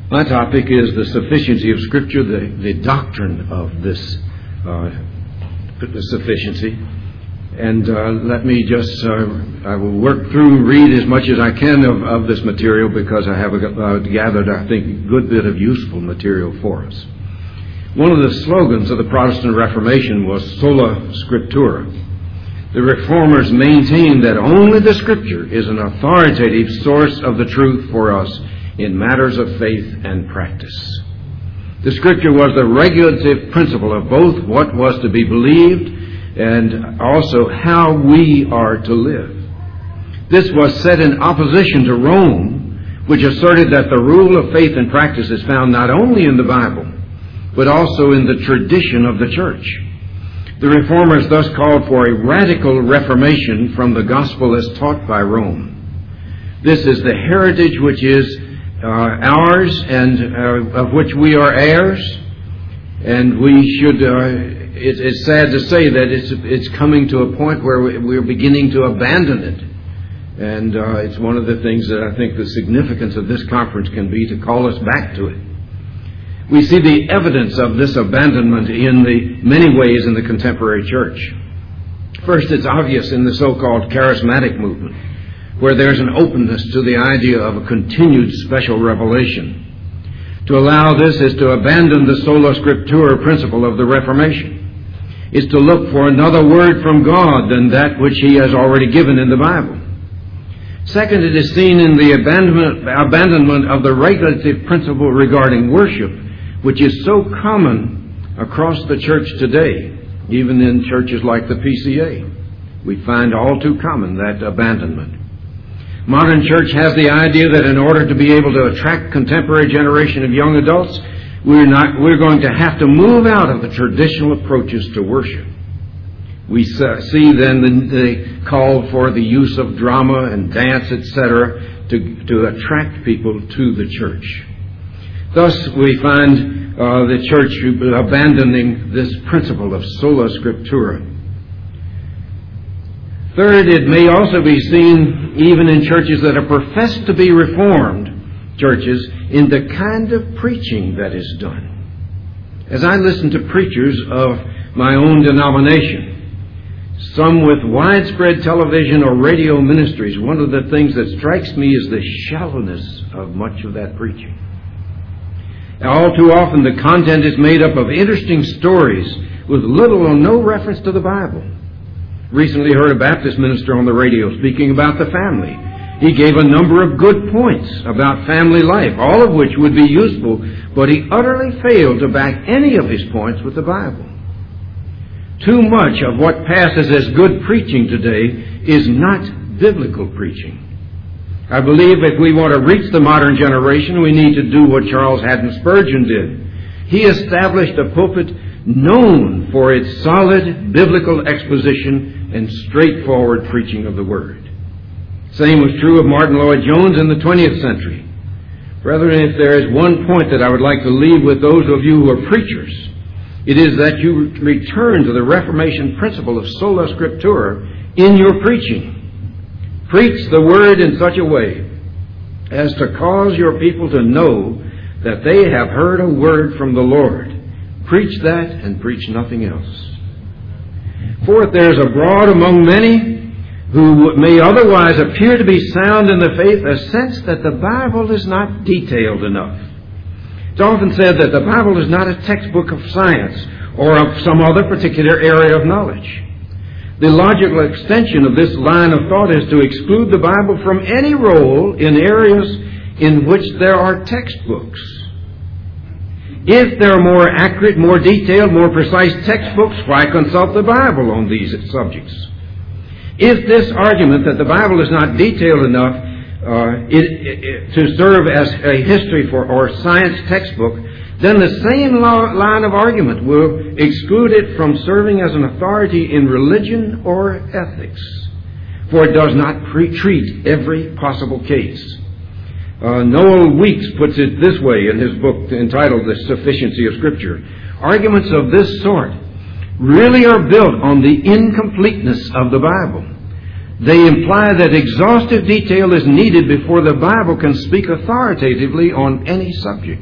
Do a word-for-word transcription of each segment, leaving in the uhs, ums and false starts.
My topic is the sufficiency of Scripture, the, the doctrine of this uh, sufficiency. And uh, let me just, uh, I will work through and read as much as I can of, of this material because I have uh, gathered, I think, a good bit of useful material for us. One of the slogans of the Protestant Reformation was Sola Scriptura. The Reformers maintained that only the Scripture is an authoritative source of the truth for us in matters of faith and practice. The Scripture was the regulative principle of both what was to be believed and also how we are to live. This was set in opposition to Rome, which asserted that the rule of faith and practice is found not only in the Bible, but also in the tradition of the church. The Reformers thus called for a radical reformation from the gospel as taught by Rome. This is the heritage which is uh, ours and uh, of which we are heirs, and we should, uh, it, it's sad to say that it's, it's coming to a point where we're beginning to abandon it. And uh, it's one of the things that I think the significance of this conference can be, to call us back to it. We see the evidence of this abandonment in the many ways in the contemporary church. First, it's obvious in the so-called charismatic movement, where there's an openness to the idea of a continued special revelation. To allow this is to abandon the sola scriptura principle of the Reformation. It's to look for another word from God than that which He has already given in the Bible. Second, it is seen in the abandonment, abandonment of the regulative principle regarding worship, which is so common across the church today, even in churches like the P C A. We find all too common that abandonment. Modern church has the idea that in order to be able to attract contemporary generation of young adults, we're not, we're going to have to move out of the traditional approaches to worship. We see then the, the call for the use of drama and dance, et cetera, to, to attract people to the church. Thus, we find uh, the church abandoning this principle of sola scriptura. Third, it may also be seen even in churches that are professed to be Reformed churches in the kind of preaching that is done. As I listen to preachers of my own denomination, some with widespread television or radio ministries, one of the things that strikes me is the shallowness of much of that preaching. All too often the content is made up of interesting stories with little or no reference to the Bible. Recently heard a Baptist minister on the radio speaking about the family. He gave a number of good points about family life, all of which would be useful, but he utterly failed to back any of his points with the Bible. Too much of what passes as good preaching today is not biblical preaching. I believe if we want to reach the modern generation, we need to do what Charles Haddon Spurgeon did. He established a pulpit known for its solid biblical exposition and straightforward preaching of the Word. Same was true of Martin Lloyd-Jones in the twentieth century. Brethren, if there is one point that I would like to leave with those of you who are preachers, it is that you return to the Reformation principle of sola scriptura in your preaching. Preach the Word in such a way as to cause your people to know that they have heard a word from the Lord. Preach that and preach nothing else. Fourth, there is abroad among many who may otherwise appear to be sound in the faith a sense that the Bible is not detailed enough. It's often said that the Bible is not a textbook of science or of some other particular area of knowledge. The logical extension of this line of thought is to exclude the Bible from any role in areas in which there are textbooks. If there are more accurate, more detailed, more precise textbooks, why consult the Bible on these subjects? If this argument that the Bible is not detailed enough uh, it, it, to serve as a history for or science textbook, then the same line of argument will exclude it from serving as an authority in religion or ethics, for it does not pre- treat every possible case. Uh, Noel Weeks puts it this way in his book entitled The Sufficiency of Scripture. Arguments of this sort really are built on the incompleteness of the Bible. They imply that exhaustive detail is needed before the Bible can speak authoritatively on any subject.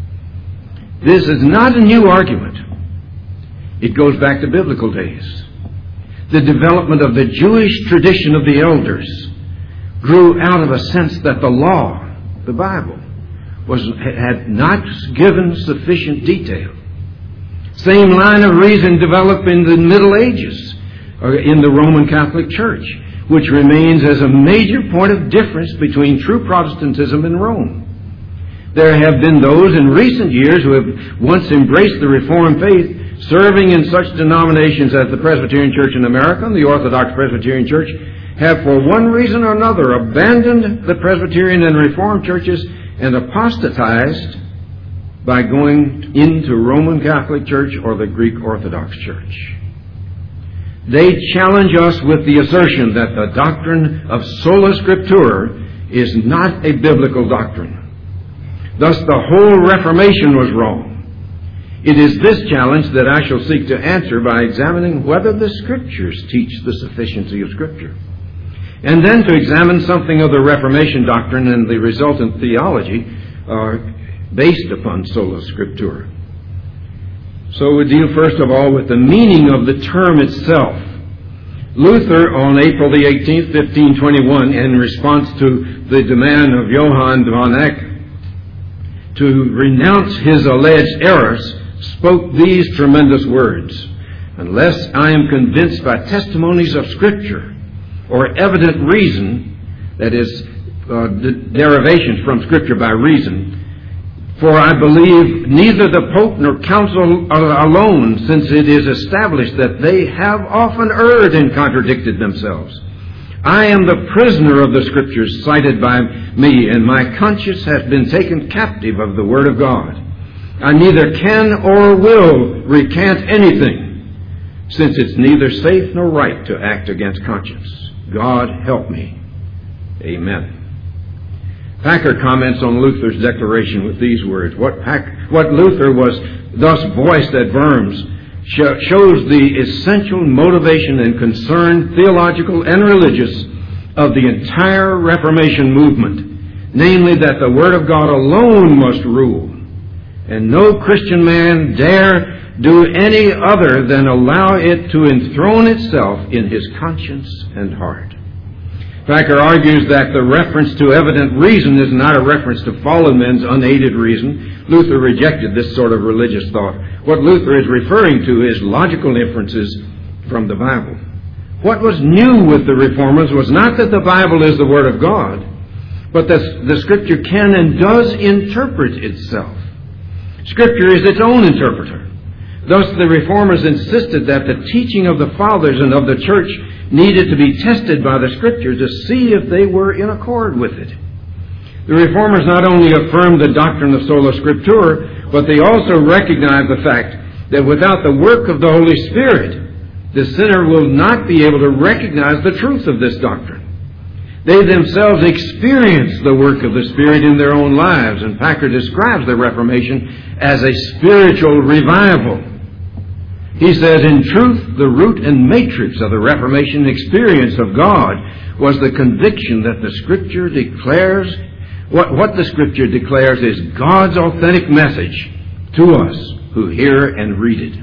This is not a new argument. It goes back to biblical days. The development of the Jewish tradition of the elders grew out of a sense that the law, the Bible, was had not given sufficient detail. Same line of reason developed in the Middle Ages or in the Roman Catholic Church, which remains as a major point of difference between true Protestantism and Rome. There have been those in recent years who have once embraced the Reformed faith, serving in such denominations as the Presbyterian Church in America and the Orthodox Presbyterian Church, have for one reason or another abandoned the Presbyterian and Reformed churches and apostatized by going into Roman Catholic Church or the Greek Orthodox Church. They challenge us with the assertion that the doctrine of sola scriptura is not a biblical doctrine. Thus, the whole Reformation was wrong. It is this challenge that I shall seek to answer by examining whether the Scriptures teach the sufficiency of Scripture, and then to examine something of the Reformation doctrine and the resultant theology uh, based upon sola scriptura. So we deal first of all with the meaning of the term itself. Luther, on April the eighteenth, fifteen twenty-one, in response to the demand of Johann von Eck to renounce his alleged errors, spoke these tremendous words: "Unless I am convinced by testimonies of Scripture or evident reason," that is, uh, de- derivations from Scripture by reason, "for I believe neither the Pope nor Council alone, since it is established that they have often erred and contradicted themselves. I am the prisoner of the Scriptures cited by me, and my conscience has been taken captive of the Word of God. I neither can or will recant anything, since it's neither safe nor right to act against conscience. God help me. Amen." Packer comments on Luther's declaration with these words: What, Pack, what Luther was thus voiced at Worms sh- shows the essential motivation and concern, theological and religious, of the entire Reformation movement, namely that the Word of God alone must rule, and no Christian man dare do any other than allow it to enthrone itself in his conscience and heart. Packer argues that the reference to evident reason is not a reference to fallen men's unaided reason. Luther rejected this sort of religious thought. What Luther is referring to is logical inferences from the Bible. What was new with the Reformers was not that the Bible is the Word of God, but that the Scripture can and does interpret itself. Scripture is its own interpreter. Thus, the Reformers insisted that the teaching of the Fathers and of the Church needed to be tested by the Scripture to see if they were in accord with it. The Reformers not only affirmed the doctrine of sola scriptura, but they also recognized the fact that without the work of the Holy Spirit, the sinner will not be able to recognize the truth of this doctrine. They themselves experienced the work of the Spirit in their own lives, and Packer describes the Reformation as a spiritual revival. He says, "In truth, the root and matrix of the Reformation experience of God was the conviction that the Scripture declares, what, what the Scripture declares is God's authentic message to us who hear and read it."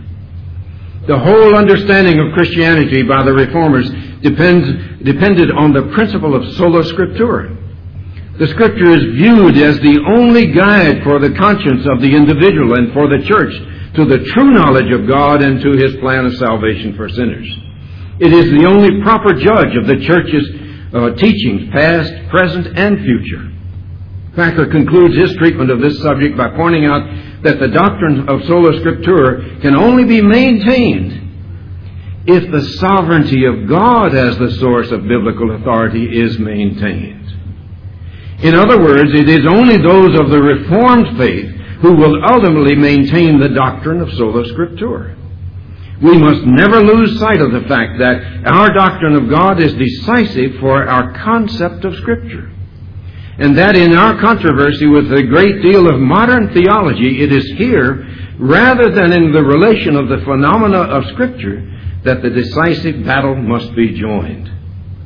The whole understanding of Christianity by the Reformers depends, depended on the principle of sola scriptura. The Scripture is viewed as the only guide for the conscience of the individual and for the church to the true knowledge of God and to His plan of salvation for sinners. It is the only proper judge of the church's uh, teachings, past, present, and future. Packer concludes his treatment of this subject by pointing out that the doctrine of sola scriptura can only be maintained if the sovereignty of God as the source of biblical authority is maintained. In other words, it is only those of the Reformed faith who will ultimately maintain the doctrine of sola scriptura. We must never lose sight of the fact that our doctrine of God is decisive for our concept of Scripture, and that in our controversy with a great deal of modern theology, it is here, rather than in the relation of the phenomena of Scripture, that the decisive battle must be joined.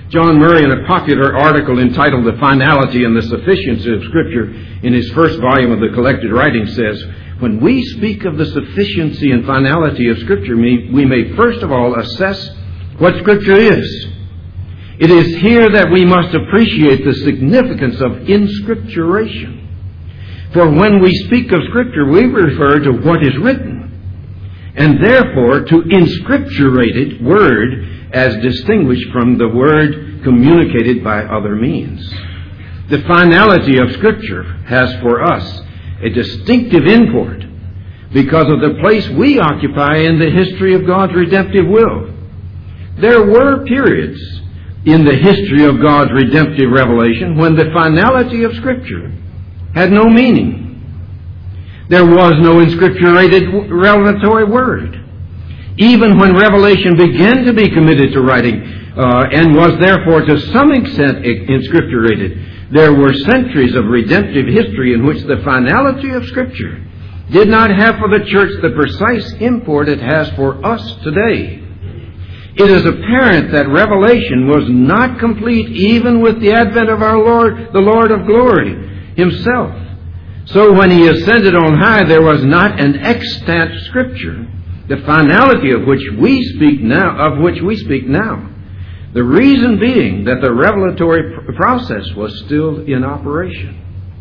John Murray, in a popular article entitled The Finality and the Sufficiency of Scripture, in his first volume of the collected writings, says, when we speak of the sufficiency and finality of Scripture, we may first of all assess what Scripture is. It is here that we must appreciate the significance of inscripturation. For when we speak of Scripture, we refer to what is written, and therefore to inscripturated word as distinguished from the word communicated by other means. The finality of Scripture has for us a distinctive import because of the place we occupy in the history of God's redemptive will. There were periods in the history of God's redemptive revelation when the finality of Scripture had no meaning. There was no inscripturated revelatory word. Even when revelation began to be committed to writing uh, and was therefore to some extent inscripturated, there were centuries of redemptive history in which the finality of Scripture did not have for the church the precise import it has for us today. It is apparent that revelation was not complete even with the advent of our Lord, the Lord of glory himself. So when he ascended on high, there was not an extant Scripture, the finality of which we speak now, of which we speak now. The reason being that the revelatory process was still in operation.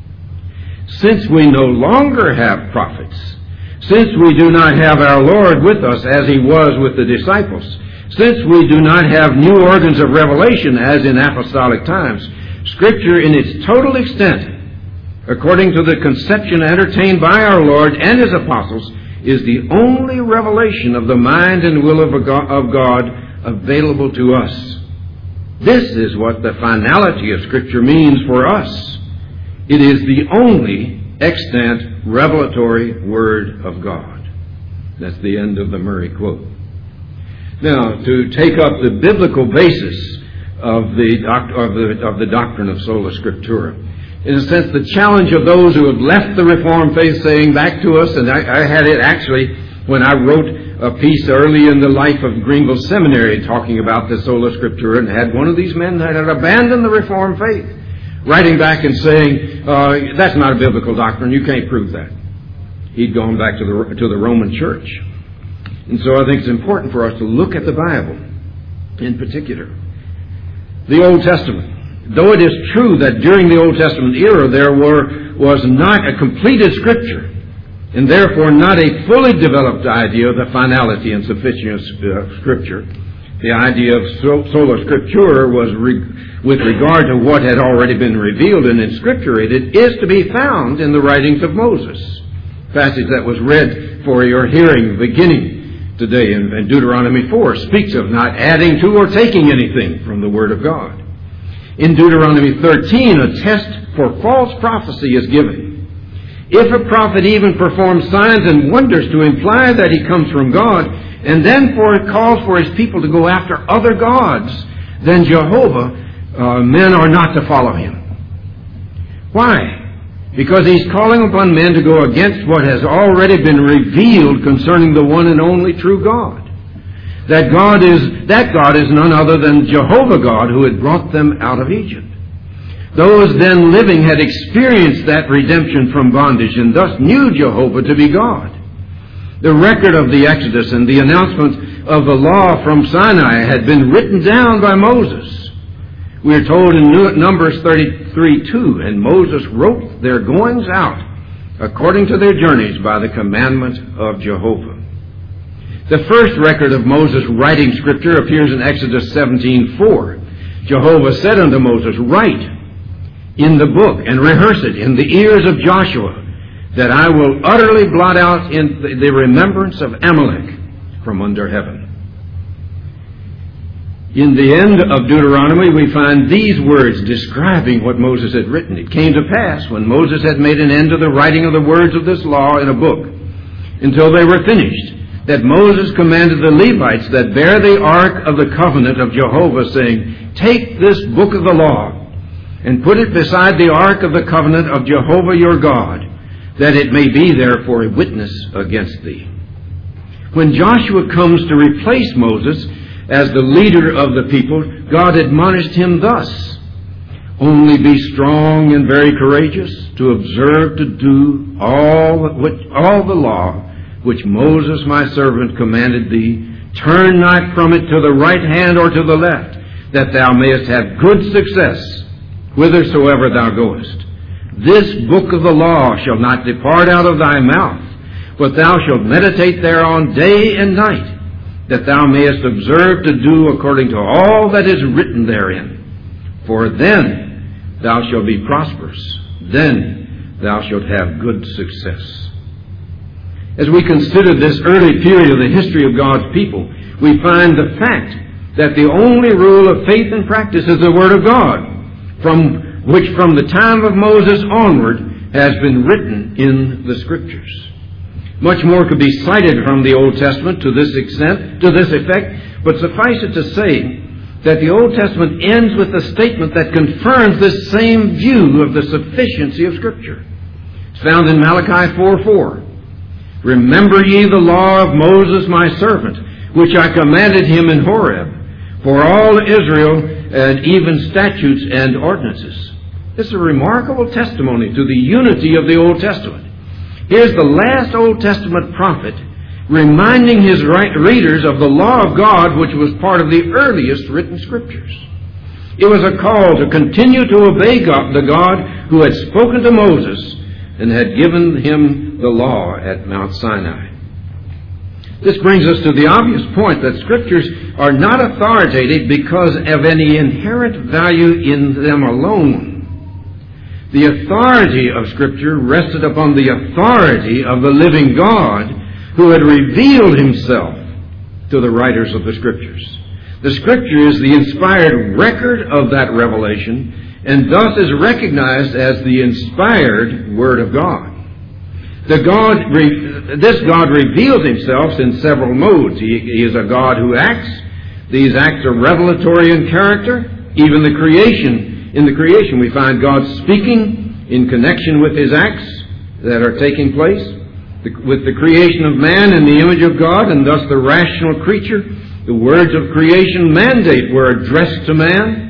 Since we no longer have prophets, since we do not have our Lord with us as he was with the disciples, since we do not have new organs of revelation as in apostolic times, Scripture in its total extent, according to the conception entertained by our Lord and his apostles, is the only revelation of the mind and will of God available to us. This is what the finality of Scripture means for us. It is the only extant revelatory Word of God. That's the end of the Murray quote. Now, to take up the biblical basis of the, doc- of the, of the doctrine of sola scriptura, in a sense, the challenge of those who have left the Reformed faith saying back to us, and I, I had it actually when I wrote a piece early in the life of Greenville Seminary talking about the sola scriptura, and had one of these men that had abandoned the Reformed faith, writing back and saying, uh, that's not a biblical doctrine, you can't prove that. He'd gone back to the, to the Roman Church. And so I think it's important for us to look at the Bible in particular. The Old Testament. Though it is true that during the Old Testament era there were, was not a completed Scripture, and therefore not a fully developed idea of the finality and sufficiency of Scripture, the idea of sola scriptura was re, with regard to what had already been revealed and inscripturated, is to be found in the writings of Moses. Passage that was read for your hearing beginning today in, in Deuteronomy four speaks of not adding to or taking anything from the Word of God. In Deuteronomy thirteen, a test for false prophecy is given. If a prophet even performs signs and wonders to imply that he comes from God, and then for it calls for his people to go after other gods than Jehovah, uh, men are not to follow him. Why? Because he's calling upon men to go against what has already been revealed concerning the one and only true God. That God is, that God is none other than Jehovah God who had brought them out of Egypt. Those then living had experienced that redemption from bondage and thus knew Jehovah to be God. The record of the Exodus and the announcement of the law from Sinai had been written down by Moses. We are told in Numbers thirty-three two, and Moses wrote their goings out according to their journeys by the commandment of Jehovah. The first record of Moses writing Scripture appears in Exodus seventeen four. Jehovah said unto Moses, write in the book and rehearse it in the ears of Joshua, that I will utterly blot out in the remembrance of Amalek from under heaven. In the end of Deuteronomy, we find these words describing what Moses had written. It came to pass, when Moses had made an end of the writing of the words of this law in a book, until they were finished, that Moses commanded the Levites that bear the ark of the covenant of Jehovah, saying, take this book of the law, and put it beside the ark of the covenant of Jehovah your God, that it may be there for a witness against thee. When Joshua comes to replace Moses, as the leader of the people, God admonished him thus: "Only be strong and very courageous, to observe to do all, which, all the law which Moses my servant commanded thee. Turn not from it to the right hand or to the left, that thou mayest have good success whithersoever thou goest. This book of the law shall not depart out of thy mouth, but thou shalt meditate thereon day and night, that thou mayest observe to do according to all that is written therein. For then thou shalt be prosperous, then thou shalt have good success." As we consider this early period of the history of God's people, we find the fact that the only rule of faith and practice is the Word of God, from which from the time of Moses onward has been written in the Scriptures. Much more could be cited from the Old Testament to this extent, to this effect, but suffice it to say that the Old Testament ends with a statement that confirms this same view of the sufficiency of Scripture. It's found in Malachi four four. "Remember ye the law of Moses my servant, which I commanded him in Horeb, for all Israel, and even statutes and ordinances." This is a remarkable testimony to the unity of the Old Testament. Here's the last Old Testament prophet reminding his readers of the law of God, which was part of the earliest written Scriptures. It was a call to continue to obey God, the God who had spoken to Moses and had given him the law at Mount Sinai. This brings us to the obvious point that Scriptures are not authoritative because of any inherent value in them alone. The authority of Scripture rested upon the authority of the living God who had revealed himself to the writers of the Scriptures. The Scripture is the inspired record of that revelation, and thus is recognized as the inspired Word of God. The God, this God reveals himself in several modes. He, he is a God who acts. These acts are revelatory in character. Even the creation, in the creation we find God speaking in connection with his acts that are taking place. The, with the creation of man in the image of God, and thus the rational creature, the words of creation mandate were addressed to man.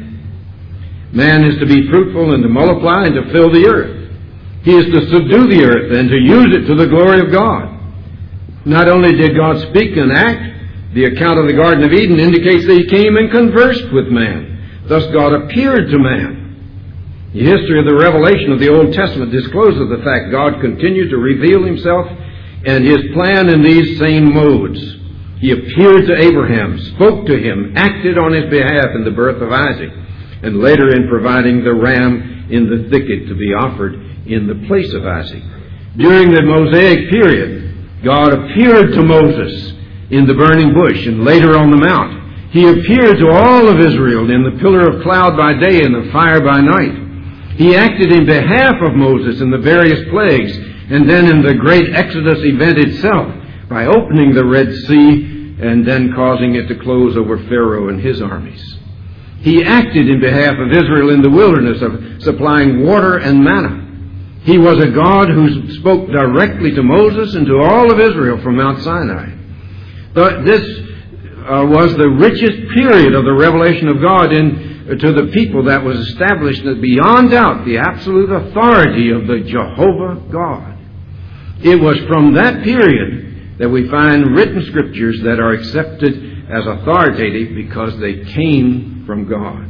Man is to be fruitful and to multiply and to fill the earth. He is to subdue the earth and to use it to the glory of God. Not only did God speak and act, the account of the Garden of Eden indicates that he came and conversed with man. Thus God appeared to man. The history of the revelation of the Old Testament discloses the fact God continued to reveal himself and his plan in these same modes. He appeared to Abraham, spoke to him, acted on his behalf in the birth of Isaac, and later in providing the ram in the thicket to be offered in the place of Isaac. During the Mosaic period, God appeared to Moses in the burning bush and later on the mount. He appeared to all of Israel in the pillar of cloud by day and the fire by night. He acted in behalf of Moses in the various plagues, and then in the great Exodus event itself by opening the Red Sea and then causing it to close over Pharaoh and his armies. He acted in behalf of Israel in the wilderness of supplying water and manna. He was a God who spoke directly to Moses and to all of Israel from Mount Sinai. But this uh, was the richest period of the revelation of God in, uh, to the people that was established beyond doubt the absolute authority of the Jehovah God. It was from that period that we find written Scriptures that are accepted as authoritative because they came from God.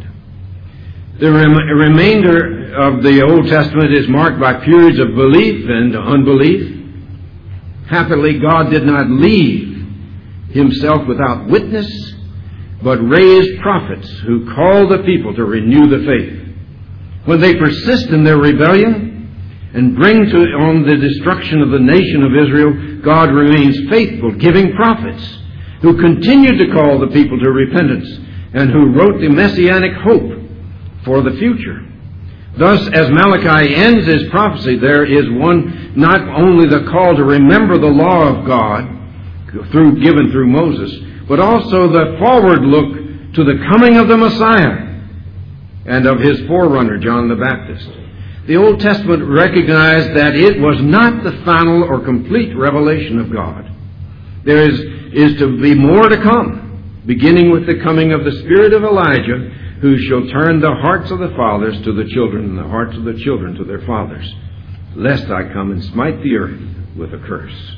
The rem- remainder of the Old Testament is marked by periods of belief and unbelief. Happily, God did not leave himself without witness, but raised prophets who called the people to renew the faith. When they persist in their rebellion and bring to on the destruction of the nation of Israel, God remains faithful, giving prophets who continued to call the people to repentance and who wrote the messianic hope for the future. Thus, as Malachi ends his prophecy, there is one, not only the call to remember the law of God through given through Moses, but also the forward look to the coming of the Messiah and of his forerunner, John the Baptist. The Old Testament recognized that it was not the final or complete revelation of God. There is, is to be more to come. beginning with the coming of the Spirit of Elijah, who shall turn the hearts of the fathers to the children, and the hearts of the children to their fathers, lest I come and smite the earth with a curse.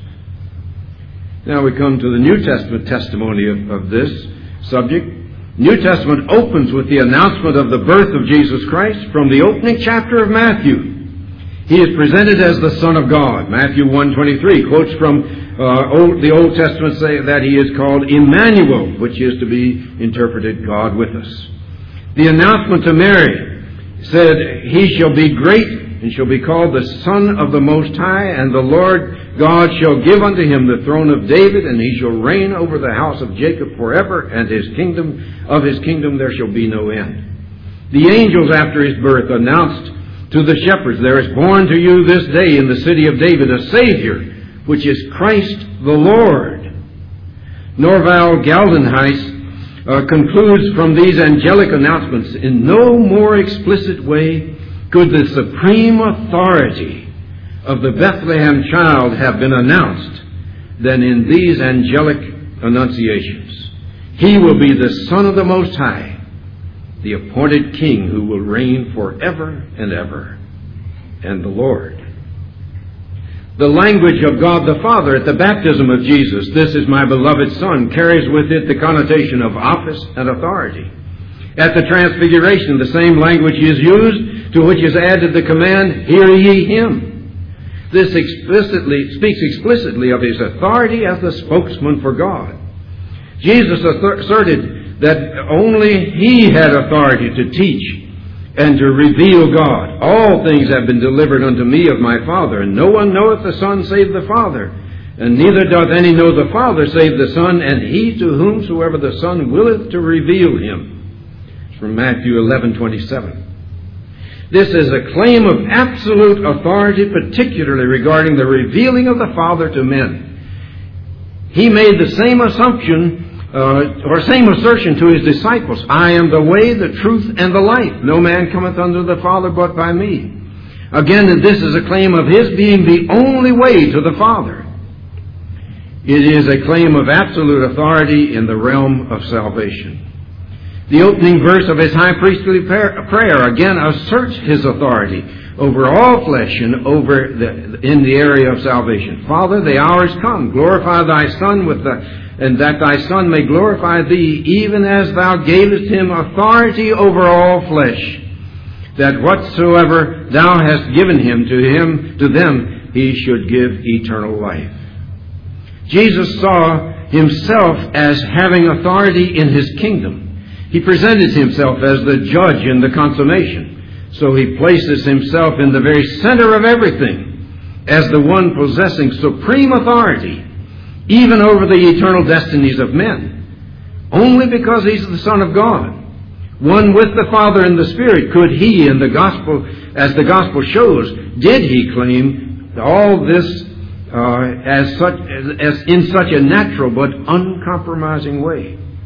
Now we come to the New Testament testimony of, of this subject. New Testament opens with the announcement of the birth of Jesus Christ from the opening chapter of Matthew. He is presented as the Son of God. Matthew one twenty-three quotes from uh, old, the Old Testament say that he is called Emmanuel, which is to be interpreted God with us. The announcement to Mary said, he shall be great and shall be called the Son of the Most High, and the Lord God shall give unto him the throne of David, and he shall reign over the house of Jacob forever, and his kingdom, of his kingdom there shall be no end. The angels after his birth announced to the shepherds, there is born to you this day in the city of David a Savior, which is Christ the Lord. Norval Galdenhuys uh, concludes from these angelic announcements, in no more explicit way could the supreme authority of the Bethlehem child have been announced than in these angelic annunciations. He will be the Son of the Most High, the appointed King who will reign forever and ever, and the Lord. The language of God the Father at the baptism of Jesus, this is my beloved Son, carries with it the connotation of office and authority. At the Transfiguration, the same language is used, to which is added the command, hear ye him. This explicitly speaks explicitly of his authority as the spokesman for God. Jesus asserted that only he had authority to teach and to reveal God. All things have been delivered unto me of my Father, and no one knoweth the Son save the Father, and neither doth any know the Father save the Son, and he to whomsoever the Son willeth to reveal him. It's from Matthew eleven twenty-seven. This is a claim of absolute authority, particularly regarding the revealing of the Father to men. He made the same assumption Uh, or same assertion to his disciples, I am the way, the truth, and the life. No man cometh unto the Father but by me. Again, this is a claim of his being the only way to the Father. It is a claim of absolute authority in the realm of salvation. The opening verse of his high priestly prayer again asserts his authority over all flesh and over the, in the area of salvation. Father, the hour is come. Glorify thy Son with the and that thy Son may glorify thee, even as thou gavest him authority over all flesh, that whatsoever thou hast given him to him, to them, he should give eternal life. Jesus saw himself as having authority in his kingdom. He presented himself as the judge in the consummation. So he places himself in the very center of everything, as the one possessing supreme authority, even over the eternal destinies of men, only because he's the Son of God. One with the Father and the Spirit, could he, in the gospel, as the gospel shows, did he claim all this uh, as such as in such a natural but uncompromising way.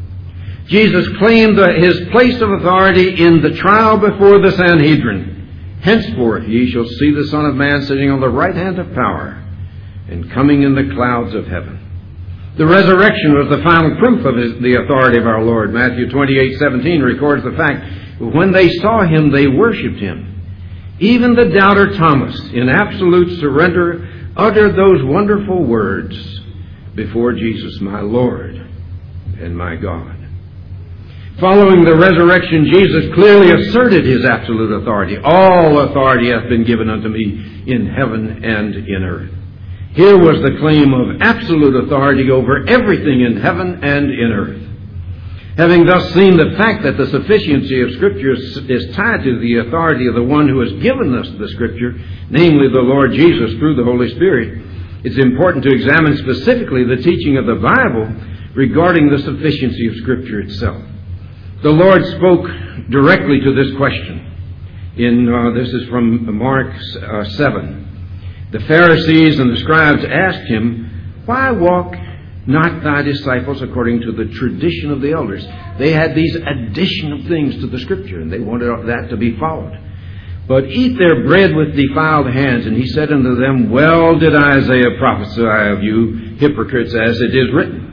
Jesus claimed his place of authority in the trial before the Sanhedrin. Henceforth ye shall see the Son of Man sitting on the right hand of power and coming in the clouds of heaven. The resurrection was the final proof of his, the authority of our Lord. Matthew twenty-eight seventeen records the fact that when they saw him, they worshipped him. Even the doubter Thomas, in absolute surrender, uttered those wonderful words before Jesus, my Lord and my God. Following the resurrection, Jesus clearly asserted his absolute authority. All authority hath been given unto me in heaven and in earth. Here was the claim of absolute authority over everything in heaven and in earth. Having thus seen the fact that the sufficiency of Scripture is tied to the authority of the one who has given us the Scripture, namely the Lord Jesus through the Holy Spirit, it's important to examine specifically the teaching of the Bible regarding the sufficiency of Scripture itself. The Lord spoke directly to this question. In uh, this is from Mark uh, seven. The Pharisees and the scribes asked him, why walk not thy disciples according to the tradition of the elders? They had these additional things to the Scripture, and they wanted that to be followed. But eat their bread with defiled hands. And he said unto them, well did Isaiah prophesy of you, hypocrites, as it is written.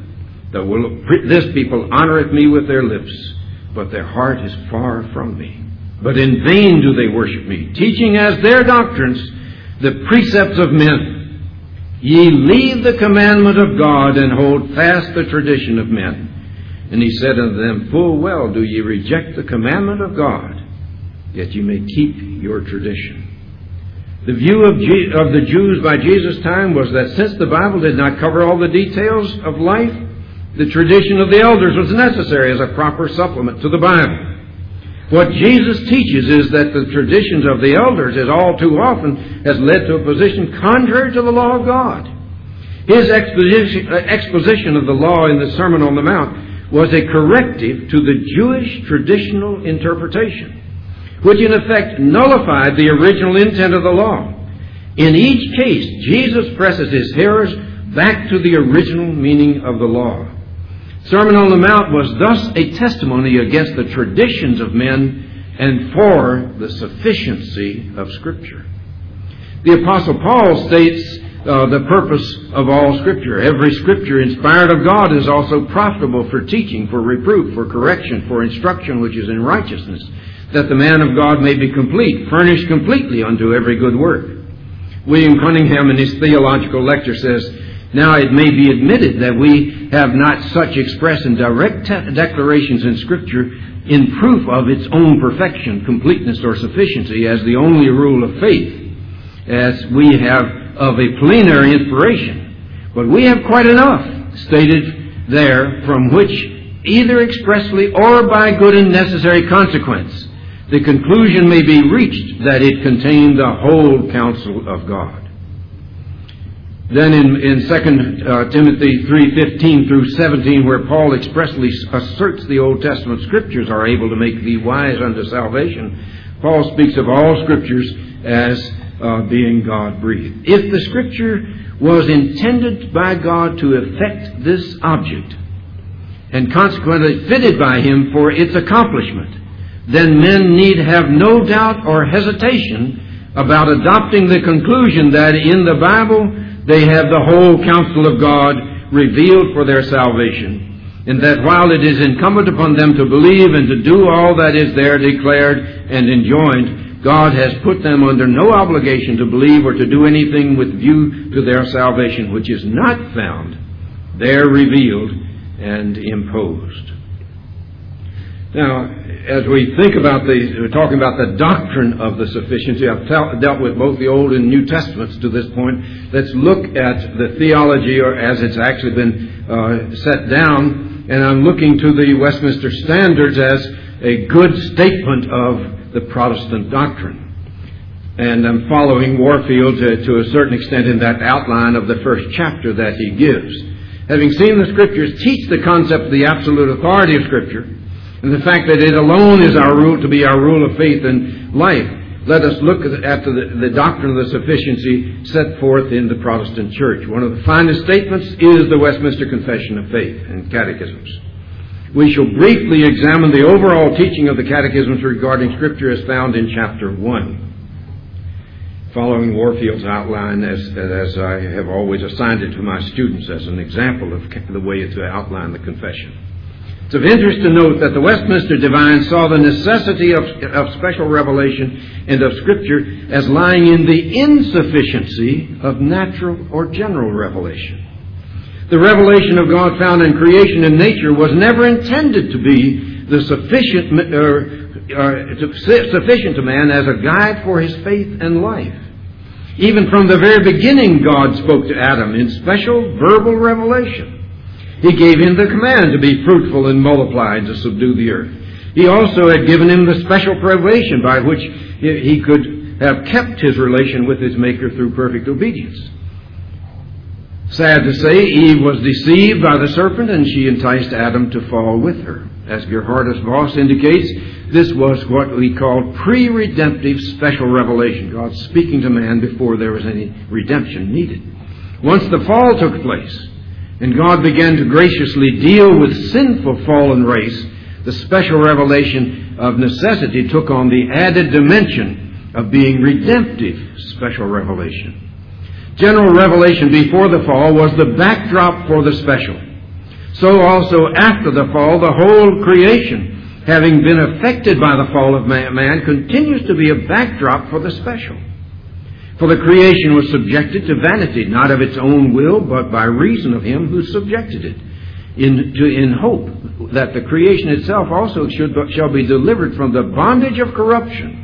The will, this people honoreth me with their lips, but their heart is far from me. But in vain do they worship me, teaching as their doctrines the precepts of men. Ye leave the commandment of God, and hold fast the tradition of men. And he said unto them, Full well do ye reject the commandment of God, yet ye may keep your tradition. The view of, Je- of the Jews by Jesus' time was that since the Bible did not cover all the details of life, the tradition of the elders was necessary as a proper supplement to the Bible. What Jesus teaches is that the traditions of the elders, as all too often, has led to a position contrary to the law of God. His exposition, exposition of the law in the Sermon on the Mount was a corrective to the Jewish traditional interpretation, which in effect nullified the original intent of the law. In each case, Jesus presses his hearers back to the original meaning of the law. Sermon on the Mount was thus a testimony against the traditions of men and for the sufficiency of Scripture. The Apostle Paul states uh, the purpose of all Scripture. Every Scripture inspired of God is also profitable for teaching, for reproof, for correction, for instruction which is in righteousness, that the man of God may be complete, furnished completely unto every good work. William Cunningham in his theological lecture says, Now it may be admitted that we have not such express and direct te- declarations in Scripture in proof of its own perfection, completeness, or sufficiency as the only rule of faith, as we have of a plenary inspiration. But we have quite enough stated there from which, either expressly or by good and necessary consequence, the conclusion may be reached that it contained the whole counsel of God. Then in, in Second uh, Timothy three fifteen through seventeen, where Paul expressly asserts the Old Testament Scriptures are able to make thee wise unto salvation, Paul speaks of all Scriptures as uh, being God-breathed. If the Scripture was intended by God to effect this object, and consequently fitted by Him for its accomplishment, then men need have no doubt or hesitation about adopting the conclusion that in the Bible they have the whole counsel of God revealed for their salvation, and that while it is incumbent upon them to believe and to do all that is there declared and enjoined, God has put them under no obligation to believe or to do anything with view to their salvation which is not found there revealed and imposed. Now, as we think about the, we're talking about the doctrine of the sufficiency. I've t- dealt with both the Old and New Testaments to this point. Let's look at the theology, or as it's actually been uh, set down. And I'm looking to the Westminster Standards as a good statement of the Protestant doctrine. And I'm following Warfield to, to a certain extent in that outline of the first chapter that he gives. Having seen the Scriptures teach the concept of the absolute authority of Scripture, and the fact that it alone is our rule to be our rule of faith and life, let us look at the, the doctrine of the sufficiency set forth in the Protestant Church. One of the finest statements is the Westminster Confession of Faith and Catechisms. We shall briefly examine the overall teaching of the Catechisms regarding Scripture as found in chapter one, following Warfield's outline as, as I have always assigned it to my students as an example of the way to outline the confession. It's of interest to note that the Westminster Divines saw the necessity of, of special revelation and of Scripture as lying in the insufficiency of natural or general revelation. The revelation of God found in creation and nature was never intended to be the sufficient, or, or, sufficient to man as a guide for his faith and life. Even from the very beginning, God spoke to Adam in special verbal revelation. He gave him the command to be fruitful and multiply and to subdue the earth. He also had given him the special probation by which he could have kept his relation with his Maker through perfect obedience. Sad to say, Eve was deceived by the serpent, and she enticed Adam to fall with her. As Gerhardus Voss indicates, this was what we call pre-redemptive special revelation, God speaking to man before there was any redemption needed. Once the fall took place, and God began to graciously deal with sinful fallen race, the special revelation of necessity took on the added dimension of being redemptive special revelation. General revelation before the fall was the backdrop for the special. So also after the fall, the whole creation, having been affected by the fall of man, continues to be a backdrop for the special. For the creation was subjected to vanity, not of its own will, but by reason of him who subjected it, in, to, in hope that the creation itself also should, shall be delivered from the bondage of corruption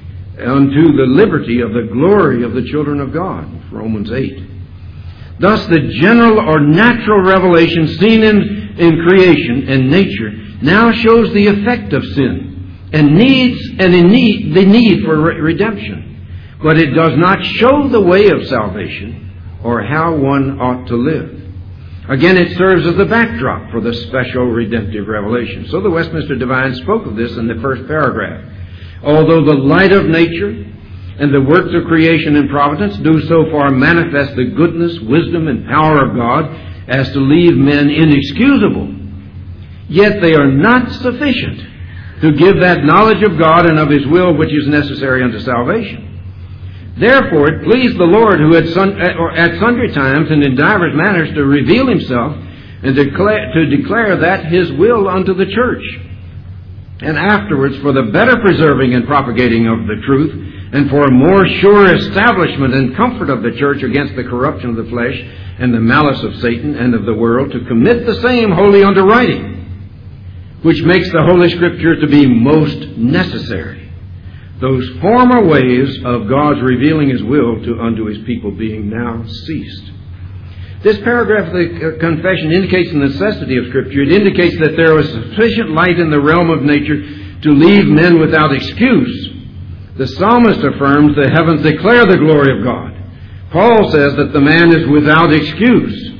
unto the liberty of the glory of the children of God. Romans eight. Thus the general or natural revelation seen in, in creation and nature now shows the effect of sin and needs and in need, the need for re- redemption. But it does not show the way of salvation or how one ought to live. Again, it serves as the backdrop for the special redemptive revelation. So the Westminster Divine spoke of this in the first paragraph. Although the light of nature and the works of creation and providence do so far manifest the goodness, wisdom, and power of God as to leave men inexcusable, yet they are not sufficient to give that knowledge of God and of His will which is necessary unto salvation. Therefore it pleased the Lord, who at, sun, or at sundry times and in divers manners to reveal Himself and declare, to declare that His will unto the church, and afterwards for the better preserving and propagating of the truth, and for a more sure establishment and comfort of the church against the corruption of the flesh and the malice of Satan and of the world, to commit the same wholly unto writing, which makes the Holy Scripture to be most necessary, those former ways of God's revealing His will to unto His people being now ceased. This paragraph of the confession indicates the necessity of Scripture. It indicates that there was sufficient light in the realm of nature to leave men without excuse. The psalmist affirms the heavens declare the glory of God. Paul says that the man is without excuse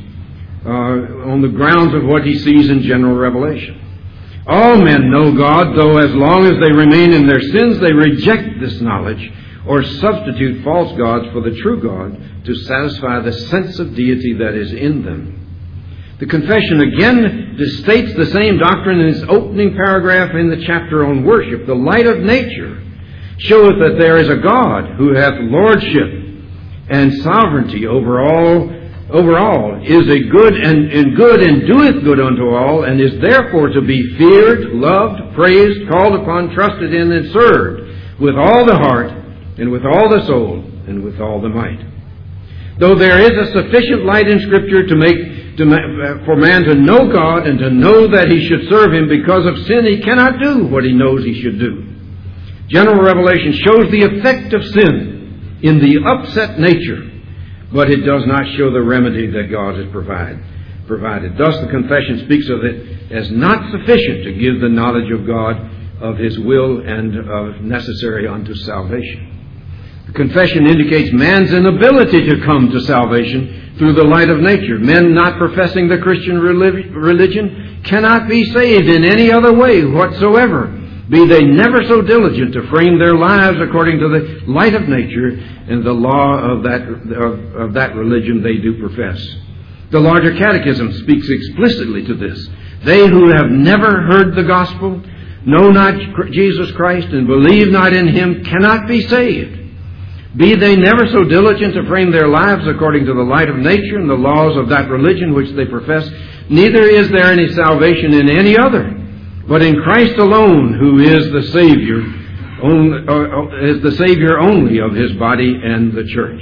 uh, on the grounds of what he sees in general revelation. All men know God, though as long as they remain in their sins, they reject this knowledge or substitute false gods for the true God to satisfy the sense of deity that is in them. The confession again states the same doctrine in its opening paragraph in the chapter on worship. The light of nature showeth that there is a God who hath lordship and sovereignty over all, over all, is a good and, and good and doeth good unto all, and is therefore to be feared, loved, praised, called upon, trusted in, and served with all the heart, and with all the soul, and with all the might. Though there is a sufficient light in Scripture to make to, uh, for man to know God and to know that he should serve Him, because of sin he cannot do what he knows he should do. General revelation shows the effect of sin in the upset nature, but it does not show the remedy that God has provide, provided. Thus the confession speaks of it as not sufficient to give the knowledge of God, of His will, and of necessary unto salvation. The confession indicates man's inability to come to salvation through the light of nature. Men not professing the Christian religion cannot be saved in any other way whatsoever, be they never so diligent to frame their lives according to the light of nature and the law of that, of, of that religion they do profess. The larger catechism speaks explicitly to this. They who have never heard the gospel, know not Jesus Christ, and believe not in Him, cannot be saved. Be they never so diligent to frame their lives according to the light of nature and the laws of that religion which they profess, neither is there any salvation in any other, but in Christ alone, who is the Savior, only, uh, is the Savior only of His body and the church.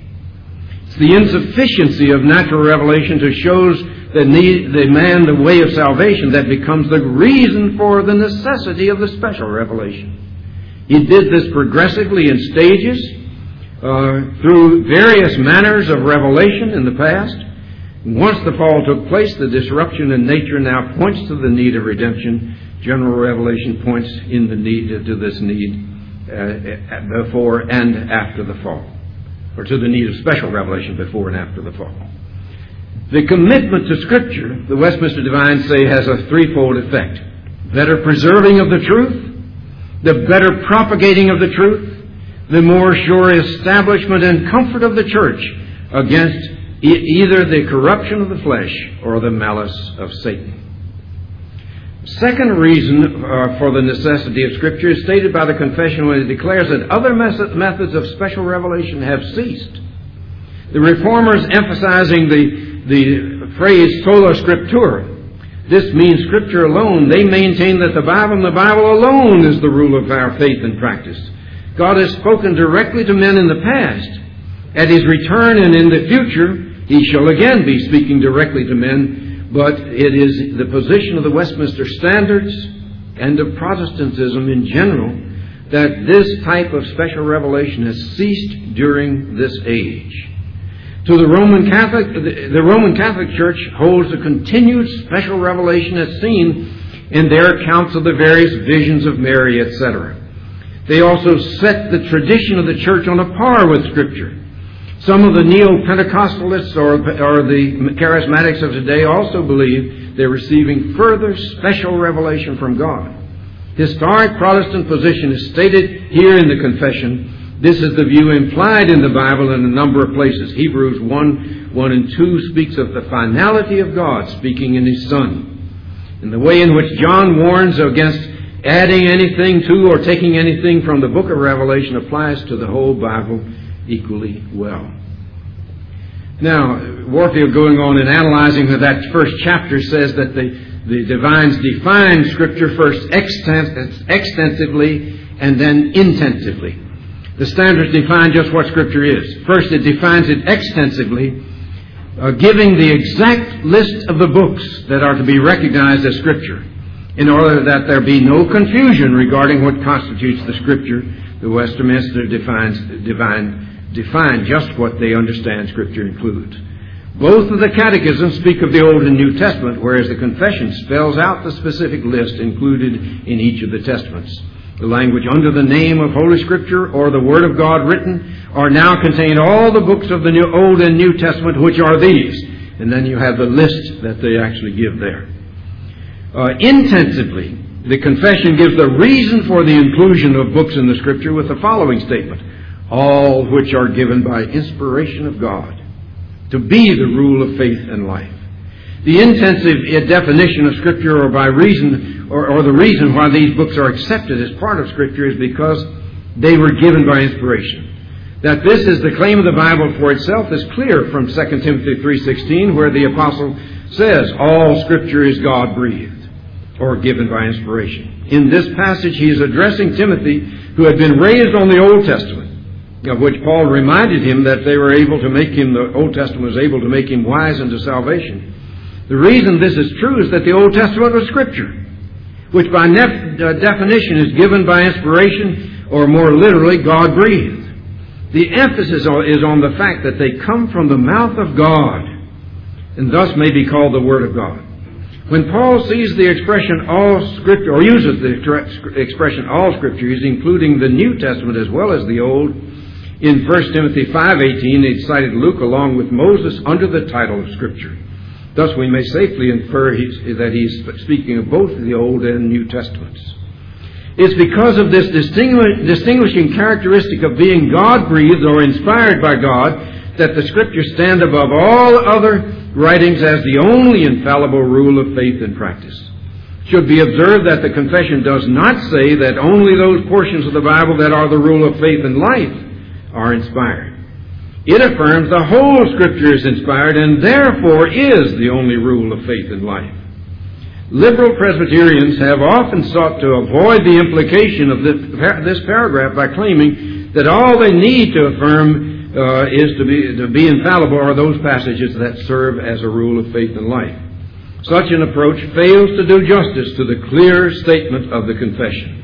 It's the insufficiency of natural revelation to show the, need, the man the way of salvation that becomes the reason for the necessity of the special revelation. He did this progressively in stages, Uh, through various manners of revelation in the past. Once the fall took place, the disruption in nature now points to the need of redemption. General revelation points in the need to this need uh, before and after the fall, or to the need of special revelation before and after the fall. The commitment to Scripture, the Westminster Divines say, has a threefold effect: better preserving of the truth, the better propagating of the truth, the more sure establishment and comfort of the church against e- either the corruption of the flesh or the malice of Satan. Second reason uh, for the necessity of Scripture is stated by the confession when it declares that other mes- methods of special revelation have ceased. The Reformers, emphasizing the, the phrase sola scriptura, This means Scripture alone. They maintain that the Bible and the Bible alone is the rule of our faith and practice. God has spoken directly to men in the past. At His return and in the future, He shall again be speaking directly to men, but it is the position of the Westminster Standards and of Protestantism in general that this type of special revelation has ceased during this age. To the Roman Catholic, the Roman Catholic Church holds a continued special revelation as seen in their accounts of the various visions of Mary, et cetera. They also set the tradition of the Church on a par with Scripture. Some of the Neo-Pentecostalists or, or the Charismatics of today also believe they're receiving further special revelation from God. Historic Protestant position is stated here in the confession. This is the view implied in the Bible in a number of places. Hebrews one, one and two speaks of the finality of God speaking in His Son. In the way in which John warns against adding anything to or taking anything from the book of Revelation applies to the whole Bible equally well. Now, Warfield, going on and analyzing that, that first chapter, says that the, the divines define Scripture first extens- extensively and then intensively. The Standards define just what Scripture is. First, it defines it extensively, uh, giving the exact list of the books that are to be recognized as Scripture, in order that there be no confusion regarding what constitutes the Scripture. The Westminster defines, divine, define just what they understand Scripture includes. Both of the catechisms speak of the Old and New Testament, whereas the Confession spells out the specific list included in each of the Testaments. The language under the name of Holy Scripture or the Word of God written are now contain all the books of the New, Old and New Testament, which are these. And then you have the list that they actually give there. Uh, intensively, the Confession gives the reason for the inclusion of books in the Scripture with the following statement: all which are given by inspiration of God, to be the rule of faith and life. The intensive definition of Scripture, or by reason, or, or the reason why these books are accepted as part of Scripture, is because they were given by inspiration. That this is the claim of the Bible for itself is clear from Second Timothy three sixteen, where the apostle says, all Scripture is God-breathed, or given by inspiration. In this passage, he is addressing Timothy, who had been raised on the Old Testament, of which Paul reminded him that they were able to make him, the Old Testament was able to make him wise unto salvation. The reason this is true is that the Old Testament was Scripture, which by nef- uh, definition is given by inspiration, or more literally, God-breathed. The emphasis is on the fact that they come from the mouth of God, and thus may be called the Word of God. When Paul sees the expression all Scripture, or uses the expression all Scripture, he's including the New Testament as well as the Old. In First Timothy five eighteen, he cited Luke along with Moses under the title of Scripture. Thus we may safely infer he's, that he's speaking of both the Old and New Testaments. It's because of this distingu- distinguishing characteristic of being God-breathed or inspired by God that the Scriptures stand above all other writings as the only infallible rule of faith and practice. It should be observed that the confession does not say that only those portions of the Bible that are the rule of faith and life are inspired. It affirms the whole Scripture is inspired and therefore is the only rule of faith and life. Liberal Presbyterians have often sought to avoid the implication of this paragraph by claiming that all they need to affirm uh, is to be, to be infallible are those passages that serve as a rule of faith and life. Such an approach fails to do justice to the clear statement of the confession.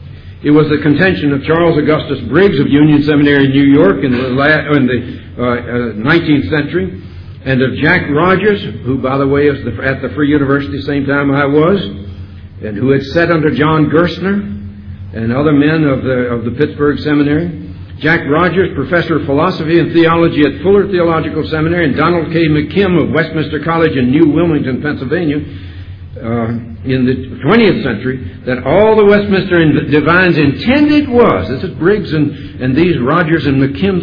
It was the contention of Charles Augustus Briggs of Union Seminary in New York in the, in the uh, uh, nineteenth century, and of Jack Rogers, who, by the way, is the, at the Free University same time I was, and who had sat under John Gerstner and other men of the of the Pittsburgh Seminary. Jack Rogers, professor of philosophy and theology at Fuller Theological Seminary, and Donald K. McKim of Westminster College in New Wilmington, Pennsylvania, uh, in the twentieth century, that all the Westminster divines intended was, this is Briggs and, and these Rogers and McKim's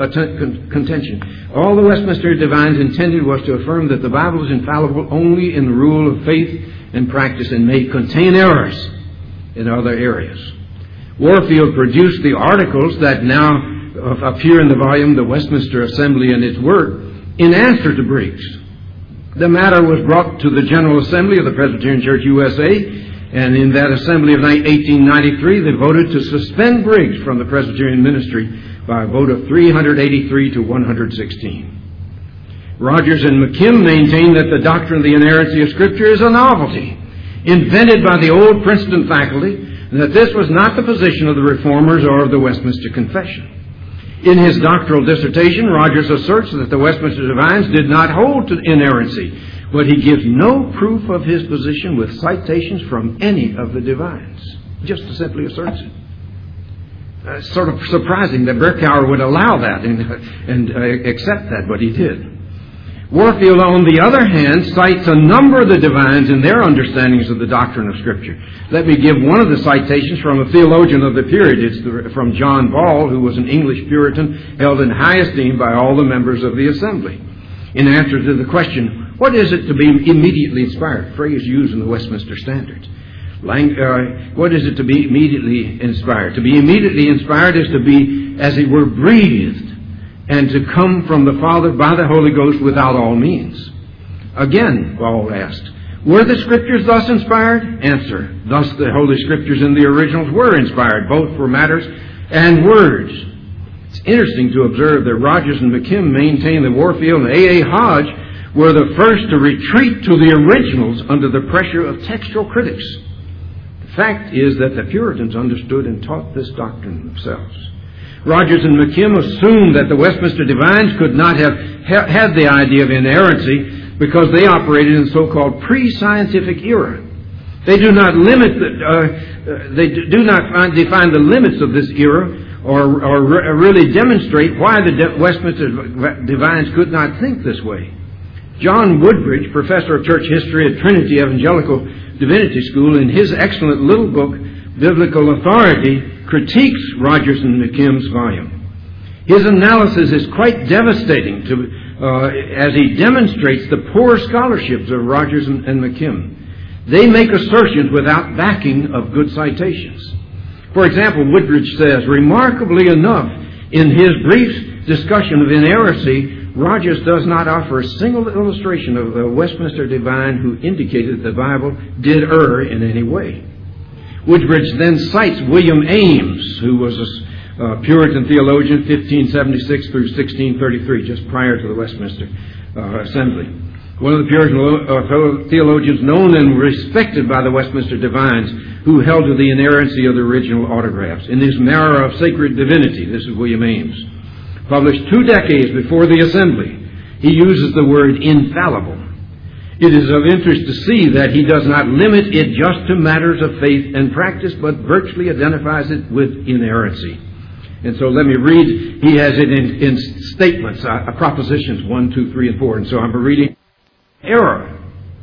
contention, all the Westminster divines intended was to affirm that the Bible is infallible only in the rule of faith and practice and may contain errors in other areas. Warfield produced the articles that now appear in the volume The Westminster Assembly and Its Work in answer to Briggs. The matter was brought to the General Assembly of the Presbyterian Church U S A, and in that assembly of eighteen ninety-three, they voted to suspend Briggs from the Presbyterian ministry by a vote of three hundred eighty-three to one hundred sixteen. Rogers and McKim maintain that the doctrine of the inerrancy of Scripture is a novelty, invented by the old Princeton faculty, and that this was not the position of the Reformers or of the Westminster Confession. In his doctoral dissertation, Rogers asserts that the Westminster Divines did not hold to inerrancy, but he gives no proof of his position with citations from any of the Divines. Just simply asserts it. Uh, it's sort of surprising that Berkouwer would allow that and, and uh, accept that, but he did. Warfield, on the other hand, cites a number of the Divines in their understandings of the doctrine of Scripture. Let me give one of the citations from a theologian of the period. It's the, from John Ball, who was an English Puritan held in high esteem by all the members of the assembly. In answer to the question, what is it to be immediately inspired? Phrase used in the Westminster Standards. Lang, uh, what is it to be immediately inspired? To be immediately inspired is to be, as it were, breathed, and to come from the Father by the Holy Ghost without all means. Again, Paul asked, were the Scriptures thus inspired? Answer, thus the Holy Scriptures in the originals were inspired, both for matters and words. It's interesting to observe that Rogers and McKim maintain that Warfield and A A Hodge were the first to retreat to the originals under the pressure of textual critics. The fact is that the Puritans understood and taught this doctrine themselves. Rogers and McKim assumed that the Westminster Divines could not have ha- had the idea of inerrancy because they operated in the so-called pre-scientific era. They do not limit, the, uh, uh, they do not find, define the limits of this era or, or re- really demonstrate why the De- Westminster Divines could not think this way. John Woodbridge, professor of church history at Trinity Evangelical Divinity School, in his excellent little book, Biblical Authority, critiques Rogers and McKim's volume. His analysis is quite devastating to, uh, as he demonstrates the poor scholarships of Rogers and, and McKim. They make assertions without backing of good citations. For example, Woodbridge says, remarkably enough, in his brief discussion of inerrancy, Rogers does not offer a single illustration of a Westminster Divine who indicated the Bible did err in any way. Woodbridge then cites William Ames, who was a uh, Puritan theologian, fifteen seventy-six through sixteen thirty-three, just prior to the Westminster uh, Assembly. One of the Puritan uh, theologians known and respected by the Westminster Divines, who held to the inerrancy of the original autographs. In his Mirror of Sacred Divinity, this is William Ames, published two decades before the Assembly, he uses the word infallible. It is of interest to see that he does not limit it just to matters of faith and practice, but virtually identifies it with inerrancy. And so let me read, he has it in, in statements, uh, propositions one, two, three, and four. And so I'm reading error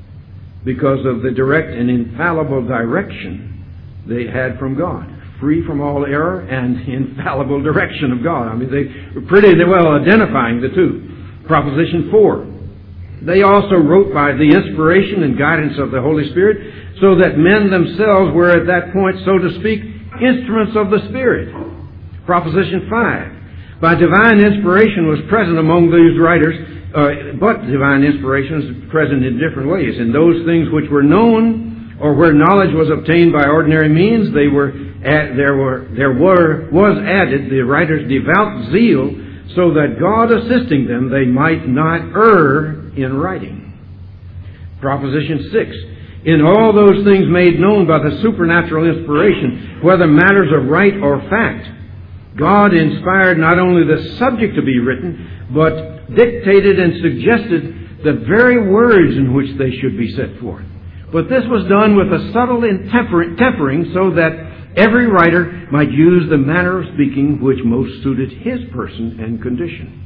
because of the direct and infallible direction they had from God. Free from all error and infallible direction of God. I mean, they were pretty well identifying the two. Proposition four. They also wrote by the inspiration and guidance of the Holy Spirit, so that men themselves were at that point, so to speak, instruments of the Spirit. Proposition five. By divine inspiration was present among these writers, uh, but divine inspiration is present in different ways. In those things which were known, or where knowledge was obtained by ordinary means, they were at, there were there were was added the writer's devout zeal, so that God assisting them, they might not err in writing. Proposition six. In all those things made known by the supernatural inspiration, whether matters of right or fact, God inspired not only the subject to be written, but dictated and suggested the very words in which they should be set forth. But this was done with a subtle tempering so that every writer might use the manner of speaking which most suited his person and condition.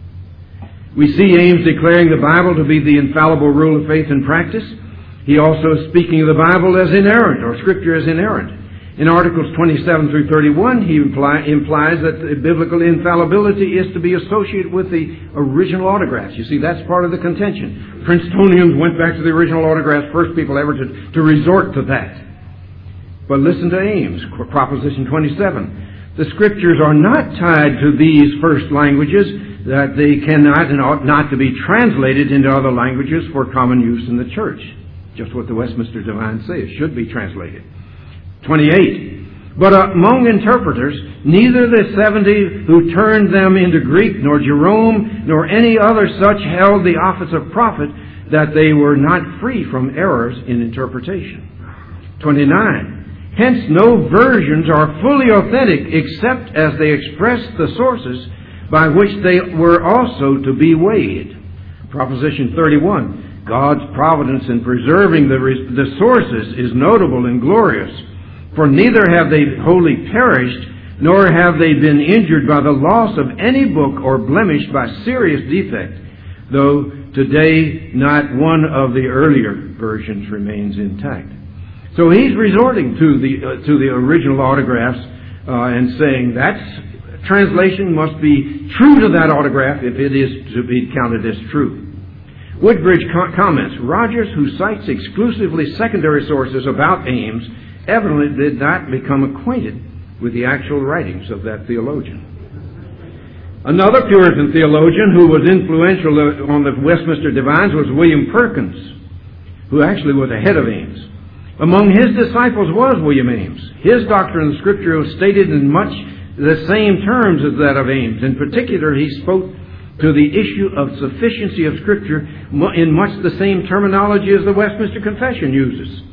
We see Ames declaring the Bible to be the infallible rule of faith and practice. He also is speaking of the Bible as inerrant, or Scripture as inerrant. In Articles twenty-seven through thirty-one, he imply, implies that the biblical infallibility is to be associated with the original autographs. You see, that's part of the contention. Princetonians went back to the original autographs, first people ever to, to resort to that. But listen to Ames, Proposition twenty-seven. The Scriptures are not tied to these first languages, that they cannot and ought not to be translated into other languages for common use in the church. Just what the Westminster Divines say. It should be translated. twenty-eight. But among interpreters, neither the seventy who turned them into Greek, nor Jerome, nor any other such held the office of prophet, that they were not free from errors in interpretation. twenty-nine. Hence no versions are fully authentic except as they express the sources by which they were also to be weighed. Proposition thirty-one. God's providence in preserving the, the sources is notable and glorious, for neither have they wholly perished, nor have they been injured by the loss of any book or blemished by serious defect, though today not one of the earlier versions remains intact. So he's resorting to the uh, to the original autographs uh, and saying that translation must be true to that autograph if it is to be counted as true. Woodbridge co- comments, Rogers, who cites exclusively secondary sources about Ames, evidently did not become acquainted with the actual writings of that theologian. Another Puritan theologian who was influential on the Westminster Divines was William Perkins, who actually was ahead of Ames. Among his disciples was William Ames. His doctrine of Scripture was stated in much the same terms as that of Ames. In particular, he spoke to the issue of sufficiency of Scripture in much the same terminology as the Westminster Confession uses.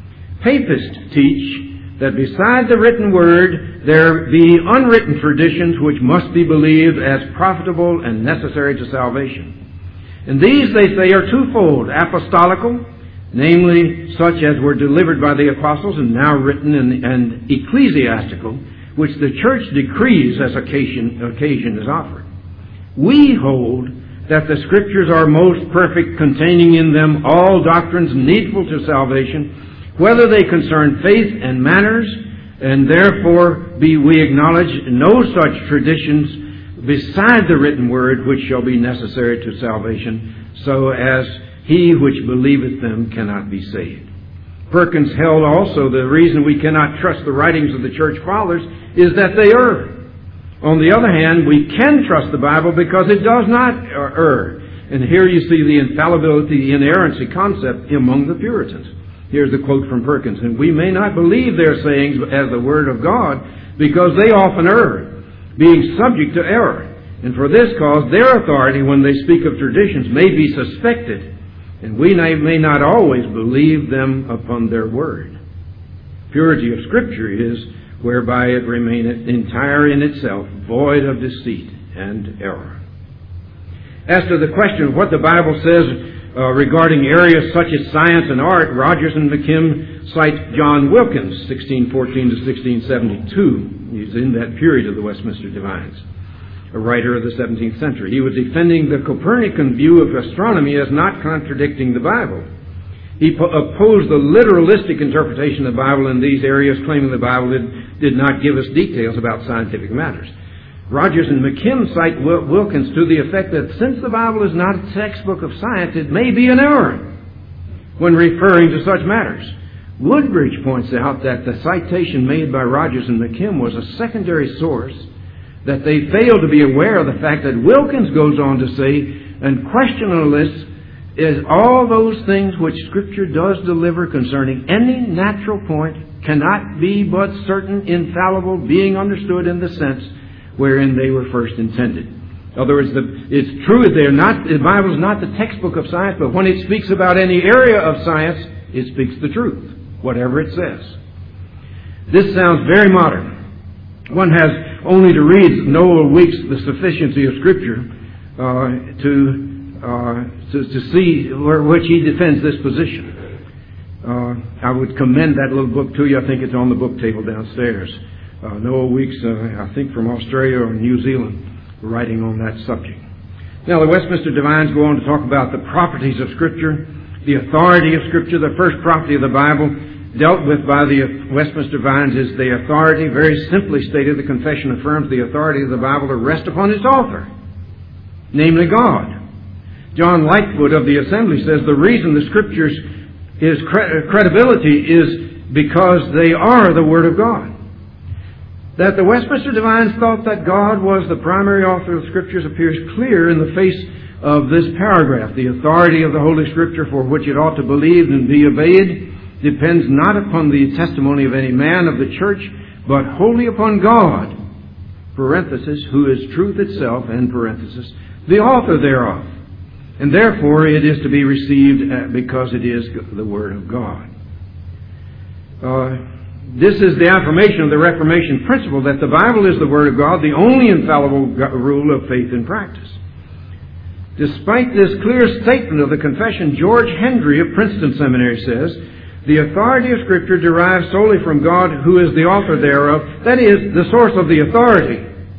Papists teach that beside the written word, there be unwritten traditions which must be believed as profitable and necessary to salvation. And these, they say, are twofold: apostolical, namely such as were delivered by the apostles and now written, in, and ecclesiastical, which the church decrees as occasion, occasion is offered. We hold that the Scriptures are most perfect, containing in them all doctrines needful to salvation, whether they concern faith and manners, and therefore be we acknowledge no such traditions beside the written word which shall be necessary to salvation, so as he which believeth them cannot be saved. Perkins held also the reason we cannot trust the writings of the church fathers is that they err. On the other hand, we can trust the Bible because it does not err. And here you see the infallibility, the inerrancy concept among the Puritans. Here's a quote from Perkins. And we may not believe their sayings as the Word of God because they often err, being subject to error. And for this cause, their authority when they speak of traditions may be suspected, and we may not always believe them upon their word. Purity of Scripture is whereby it remaineth entire in itself, void of deceit and error. As to the question of what the Bible says uh, regarding areas such as science and art, Rogers and McKim cite John Wilkins, sixteen fourteen to sixteen seventy-two. He's in that period of the Westminster Divines, a writer of the seventeenth century. He was defending the Copernican view of astronomy as not contradicting the Bible. He po- opposed the literalistic interpretation of the Bible in these areas, claiming the Bible did, did not give us details about scientific matters. Rogers and McKim cite Wil- Wilkins to the effect that since the Bible is not a textbook of science, it may be an error when referring to such matters. Woodbridge points out that the citation made by Rogers and McKim was a secondary source, that they fail to be aware of the fact that Wilkins goes on to say, and questionableness is all those things which Scripture does deliver concerning any natural point cannot be but certain, infallible, being understood in the sense wherein they were first intended. In other words, the, it's true that they're not, the Bible is not the textbook of science, but when it speaks about any area of science, it speaks the truth, whatever it says. This sounds very modern. One has only to read Noel Weeks' The Sufficiency of Scripture uh, to, uh, to to see where, which he defends this position. Uh, I would commend that little book to you. I think it's on the book table downstairs. Uh, Noel Weeks, uh, I think from Australia or New Zealand, writing on that subject. Now, the Westminster Divines go on to talk about the properties of Scripture, the authority of Scripture. The first property of the Bible dealt with by the Westminster Divines is the authority. Very simply stated, the confession affirms the authority of the Bible to rest upon its author, namely God. John Lightfoot of the Assembly says the reason the Scriptures is cre- credibility is because they are the Word of God. That the Westminster Divines thought that God was the primary author of the Scriptures appears clear in the face of this paragraph. The authority of the Holy Scripture for which it ought to believe and be obeyed depends not upon the testimony of any man of the church, but wholly upon God, parenthesis, who is truth itself, end parenthesis, the author thereof. And therefore it is to be received because it is the Word of God. Uh, This is the affirmation of the Reformation principle that the Bible is the Word of God, the only infallible rule of faith and practice. Despite this clear statement of the confession, George Hendry of Princeton Seminary says, the authority of Scripture derives solely from God, who is the author thereof. That is, the source of the authority,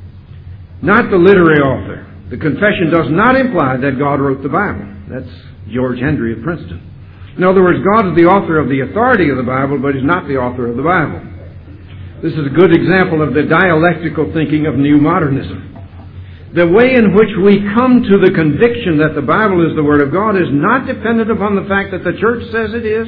not the literary author. The confession does not imply that God wrote the Bible. That's George Hendry of Princeton. In other words, God is the author of the authority of the Bible, but He's not the author of the Bible. This is a good example of the dialectical thinking of New Modernism. The way in which we come to the conviction that the Bible is the Word of God is not dependent upon the fact that the Church says it is,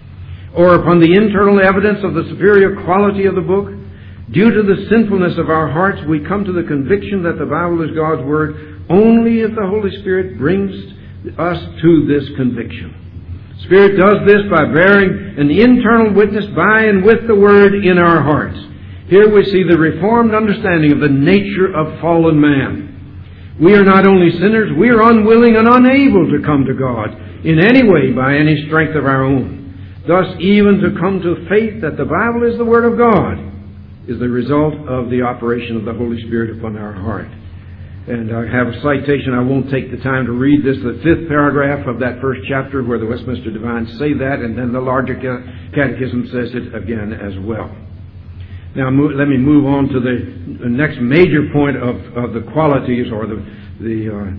or upon the internal evidence of the superior quality of the book. Due to the sinfulness of our hearts, we come to the conviction that the Bible is God's Word only if the Holy Spirit brings us to this conviction. Spirit does this by bearing an internal witness by and with the Word in our hearts. Here we see the reformed understanding of the nature of fallen man. We are not only sinners, we are unwilling and unable to come to God in any way by any strength of our own. Thus, even to come to faith that the Bible is the Word of God is the result of the operation of the Holy Spirit upon our heart. And I have a citation. I won't take the time to read this. The fifth paragraph of that first chapter where the Westminster Divines say that, and then the larger catechism says it again as well. Now let me move on to the next major point of, of the qualities or the, the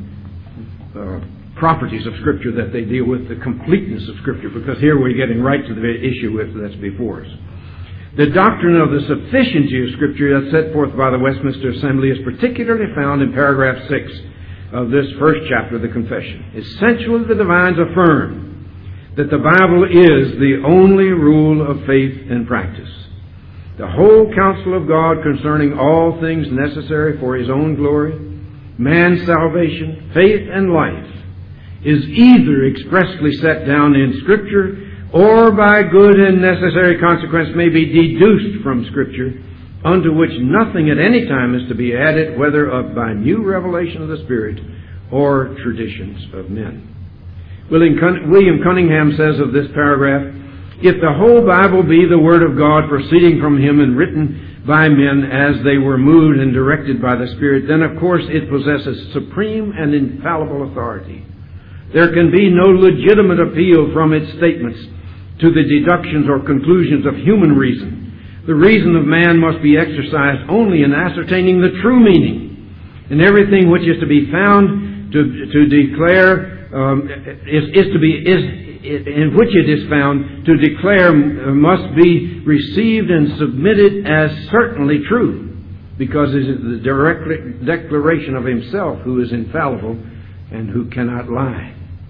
uh, uh, properties of Scripture that they deal with, the completeness of Scripture, because here we're getting right to the issue that's before us. The doctrine of the sufficiency of Scripture that's set forth by the Westminster Assembly is particularly found in paragraph six of this first chapter of the Confession. Essentially, the Divines affirm that the Bible is the only rule of faith and practice. The whole counsel of God concerning all things necessary for His own glory, man's salvation, faith, and life is either expressly set down in Scripture or by good and necessary consequence may be deduced from Scripture, unto which nothing at any time is to be added, whether of by new revelation of the Spirit or traditions of men. William Cunningham says of this paragraph, if the whole Bible be the Word of God proceeding from Him and written by men as they were moved and directed by the Spirit, then of course it possesses supreme and infallible authority. There can be no legitimate appeal from its statements to the deductions or conclusions of human reason. The reason of man must be exercised only in ascertaining the true meaning, and everything which is to be found to to declare um, is, is to be is in which it is found to declare must be received and submitted as certainly true, because it is the direct declaration of Himself who is infallible and who cannot lie.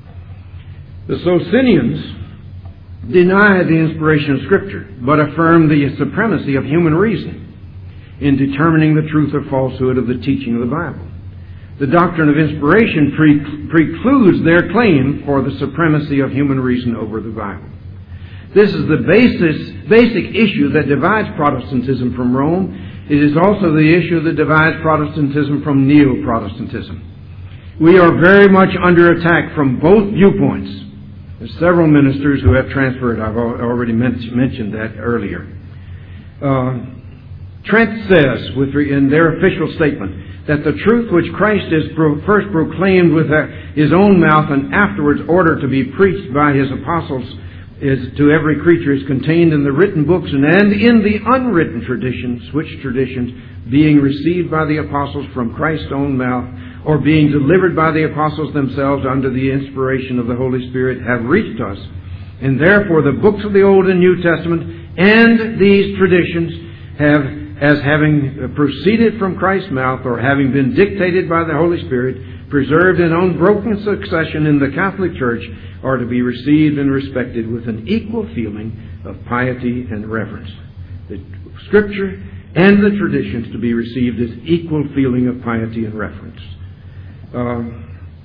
The Socinians deny the inspiration of Scripture, but affirm the supremacy of human reason in determining the truth or falsehood of the teaching of the Bible. The doctrine of inspiration pre- precludes their claim for the supremacy of human reason over the Bible. This is the basis, basic issue that divides Protestantism from Rome. It is also the issue that divides Protestantism from Neo-Protestantism. We are very much under attack from both viewpoints. There's several ministers who have transferred. I've already mentioned that earlier. Uh, Trent says, with re- in their official statement, that the truth which Christ is pro- first proclaimed with uh, His own mouth and afterwards ordered to be preached by His apostles is to every creature is contained in the written books and, and in the unwritten traditions, which traditions, being received by the apostles from Christ's own mouth, or being delivered by the apostles themselves under the inspiration of the Holy Spirit, have reached us. And therefore the books of the Old and New Testament and these traditions have, as having proceeded from Christ's mouth, or having been dictated by the Holy Spirit, preserved in unbroken succession in the Catholic Church, are to be received and respected with an equal feeling of piety and reverence. The Scripture and the traditions to be received as equal feeling of piety and reverence. Uh,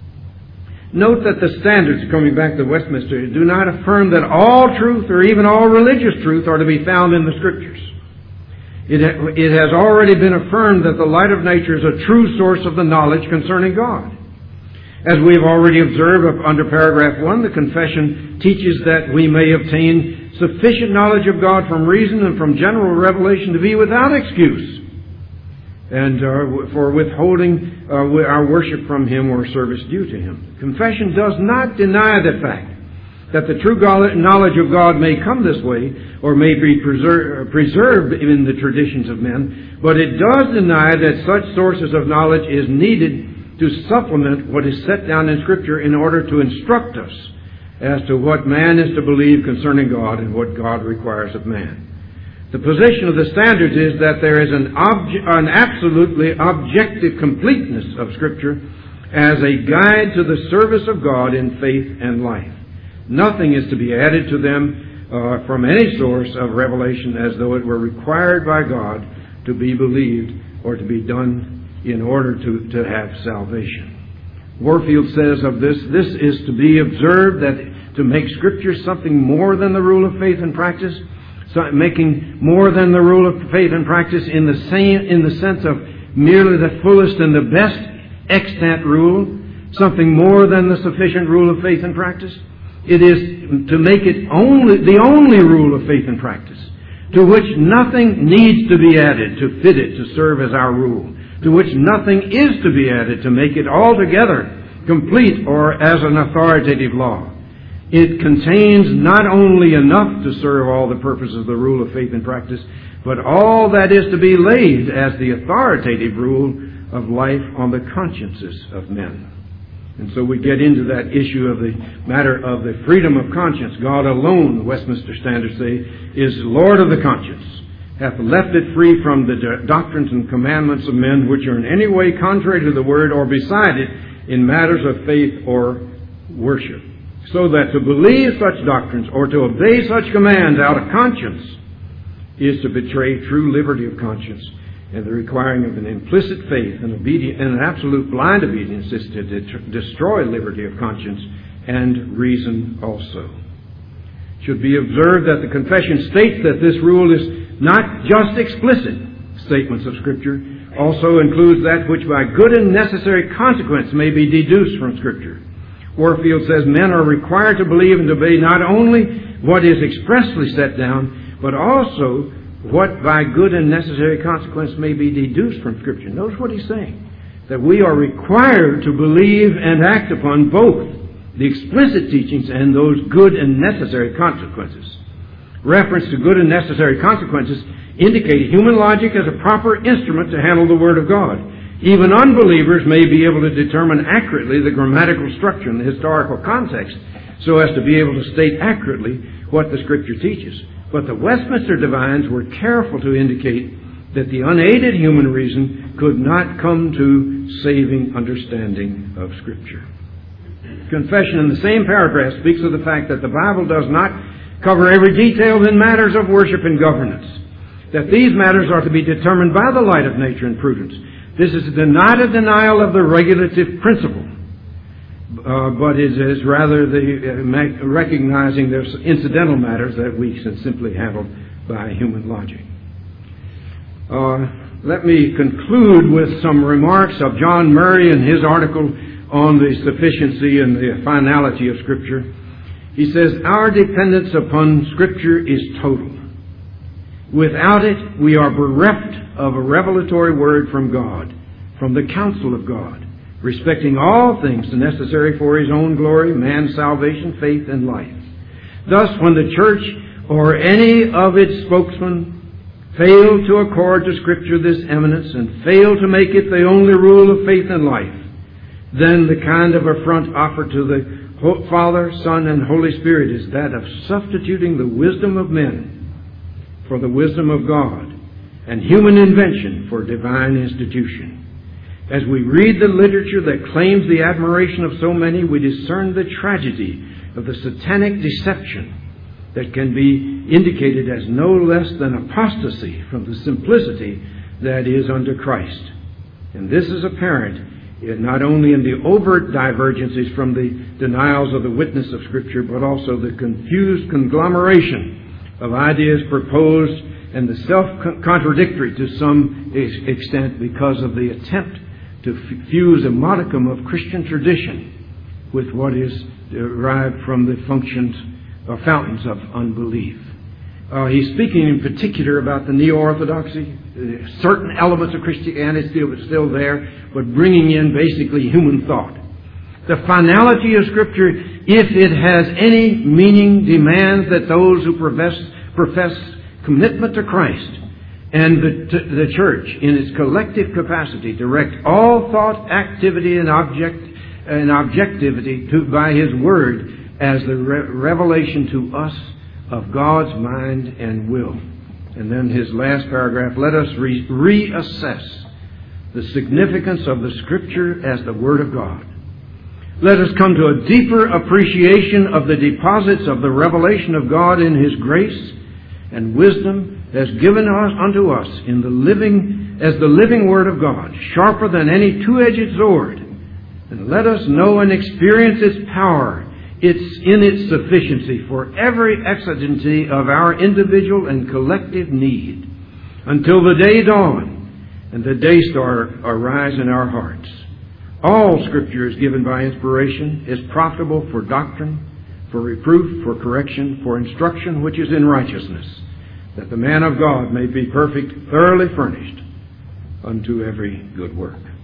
Note that the standards, coming back to Westminster, do not affirm that all truth or even all religious truth are to be found in the Scriptures. It, ha- it has already been affirmed that the light of nature is a true source of the knowledge concerning God. As we have already observed under paragraph one, the confession teaches that we may obtain sufficient knowledge of God from reason and from general revelation to be without excuse, and uh, for withholding uh, our worship from Him or service due to Him. Confession does not deny the fact that the true knowledge of God may come this way or may be preser- preserved in the traditions of men, but it does deny that such sources of knowledge is needed to supplement what is set down in Scripture in order to instruct us as to what man is to believe concerning God and what God requires of man. The position of the standards is that there is an, obje- an absolutely objective completeness of Scripture as a guide to the service of God in faith and life. Nothing is to be added to them uh, from any source of revelation as though it were required by God to be believed or to be done in order to, to have salvation. Warfield says of this, this is to be observed that to make Scripture something more than the rule of faith and practice, so making more than the rule of faith and practice in the same in the sense of merely the fullest and the best extant rule, something more than the sufficient rule of faith and practice. It is to make it only the only rule of faith and practice, to which nothing needs to be added to fit it to serve as our rule, to which nothing is to be added to make it altogether complete or as an authoritative law. It contains not only enough to serve all the purposes of the rule of faith and practice, but all that is to be laid as the authoritative rule of life on the consciences of men. And so we get into that issue of the matter of the freedom of conscience. God alone, the Westminster Standards say, is Lord of the conscience, hath left it free from the doctrines and commandments of men which are in any way contrary to the word or beside it in matters of faith or worship. So that to believe such doctrines or to obey such commands out of conscience is to betray true liberty of conscience, and the requiring of an implicit faith and, obedient, and an absolute blind obedience is to de- destroy liberty of conscience and reason also. It should be observed that the confession states that this rule is not just explicit statements of Scripture, also includes that which by good and necessary consequence may be deduced from Scripture. Warfield says men are required to believe and obey not only what is expressly set down, but also what by good and necessary consequence may be deduced from Scripture. Notice what he's saying, that we are required to believe and act upon both the explicit teachings and those good and necessary consequences. Reference to good and necessary consequences indicate human logic as a proper instrument to handle the Word of God. Even unbelievers may be able to determine accurately the grammatical structure and the historical context so as to be able to state accurately what the Scripture teaches. But the Westminster divines were careful to indicate that the unaided human reason could not come to saving understanding of Scripture. Confession in the same paragraph speaks of the fact that the Bible does not cover every detail in matters of worship and governance, that these matters are to be determined by the light of nature and prudence. This is not a denial of the regulative principle, uh, but it is rather the uh, recognizing there's incidental matters that we can simply handle by human logic. Uh, let me conclude with some remarks of John Murray in his article on the sufficiency and the finality of Scripture. He says, our dependence upon Scripture is total. Without it, we are bereft of a revelatory word from God, from the counsel of God, respecting all things necessary for His own glory, man's salvation, faith, and life. Thus, when the church or any of its spokesmen fail to accord to Scripture this eminence and fail to make it the only rule of faith and life, then the kind of affront offered to the Father, Son, and Holy Spirit is that of substituting the wisdom of men for the wisdom of God, and human invention for divine institution. As we read the literature that claims the admiration of so many, we discern the tragedy of the satanic deception that can be indicated as no less than apostasy from the simplicity that is under Christ. And this is apparent not only in the overt divergences from the denials of the witness of Scripture, but also the confused conglomeration of ideas proposed and the self-contradictory to some extent because of the attempt to fuse a modicum of Christian tradition with what is derived from the functions or fountains of unbelief. Uh, he's speaking in particular about the neo-orthodoxy, uh, certain elements of Christianity still, still there, but bringing in basically human thought. The finality of Scripture, if it has any meaning, demands that those who profess, profess commitment to Christ and the, to the church in its collective capacity direct all thought, activity, and object and objectivity to by His Word as the re- revelation to us of God's mind and will. And then his last paragraph, let us re- reassess the significance of the Scripture as the Word of God. Let us come to a deeper appreciation of the deposits of the revelation of God in His grace and wisdom has given us unto us in the living as the living Word of God, sharper than any two-edged sword. And let us know and experience its power, its in its sufficiency for every exigency of our individual and collective need, until the day dawn and the day star arise in our hearts. All Scripture is given by inspiration, is profitable for doctrine, for reproof, for correction, for instruction which is in righteousness, that the man of God may be perfect, thoroughly furnished unto every good work.